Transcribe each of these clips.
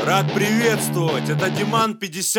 Рад приветствовать, это Диман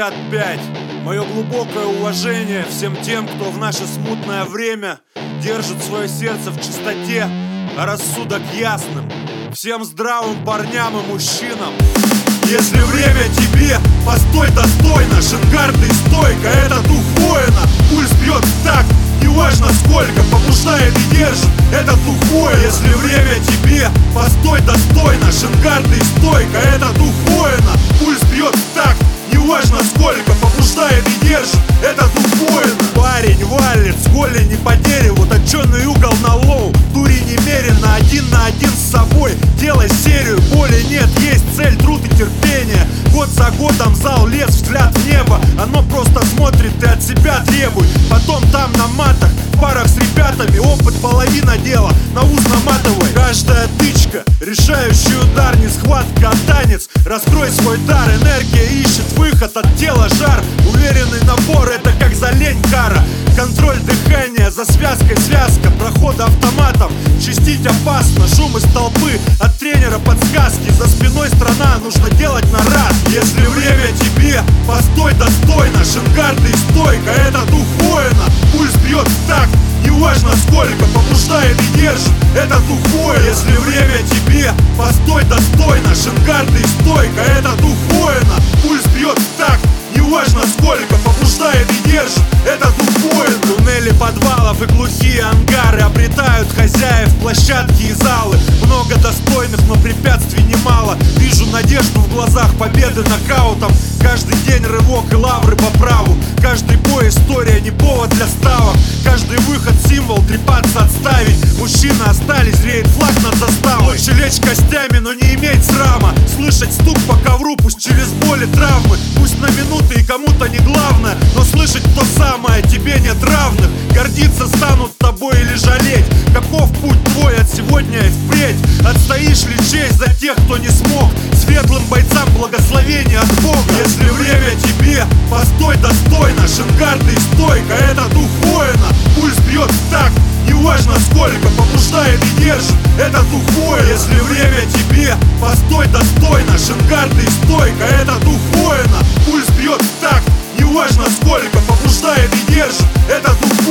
55. Мое глубокое уважение всем тем, кто в наше смутное время держит свое сердце в чистоте, а рассудок ясным. Всем здравым парням и мужчинам. Если время тебе, постой достойно. Шингард и стойка, это дух воина. Пульс бьет так, неважно сколько, побуждает и держит, это дух воина. Если время тебе, постой достойно. Шингард и стойка, это дух воина. Пульс бьет так, неважно сколько, побуждает и держит, это дух воина. Парень валит с голени по дереву, точеный угол на лоу, дури немерено, один на один с собой. Делай серию, боли нет, есть цель, труд и терпение. Год за годом зал лез, взгляд в небо. Оно просто смотрит, ты от себя требуй. Потом там на матах, в парах с ребятами, опыт половина дела, на ус наматывай. Каждая тычка, решающий удар, не схватка, а танец. Раскрой свой дар, энергия ищет выход от тела, жар. Уверенный набор, это как за лень кара. Контроль дыхания, за связкой связка. Проход автоматом, чистить опасно. Шум из толпы, от тренера подсказки. За спиной страна, нужно делать на раз. Если время тебе, постой достойно. Шингард и стойка, это дух воина. Пульс бьет так, неважно сколько, побуждает и держит, это дух воина. Если время тебе, постой достойно. Шингард и стойка, это дух воина. Пульс бьет так, неважно сколько, побуждает и держит, это дух воина. Туннели подвалов и глухие ангары обретают хозяев, площадки и залы. Много достойных, но препятствий немало. Вижу надежду в глазах, победы нокаутом. Каждый день рывок и лавры по праву. Каждый бой история, не повод для ставок. Каждый выход символ, трепаться отставить. Мужчины остались, зреет флаг над заставой. Лучше лечь костями, но не иметь срама. Слышать стук по ковру, пусть через боль и травмы. Пусть на минуты и кому-то не главное, но слышать то самое, тебе нет равных. Гордиться станут тобой или жалеть. Каков путь твой от сегодня и впредь? Отстоишь ли честь за тех, кто не смог? Светлым бойцам благословение от Бога. Если время тебе, постой достойно. Шингард и стойка, это дух воина. Пульс бьет так, неважно сколько, побуждает и держит, это дух воина. Если время тебе, постой достойно. Шингард и стойка, это дух воина. Пульс бьет так, неважно сколько, побуждает и держит, это дух воина.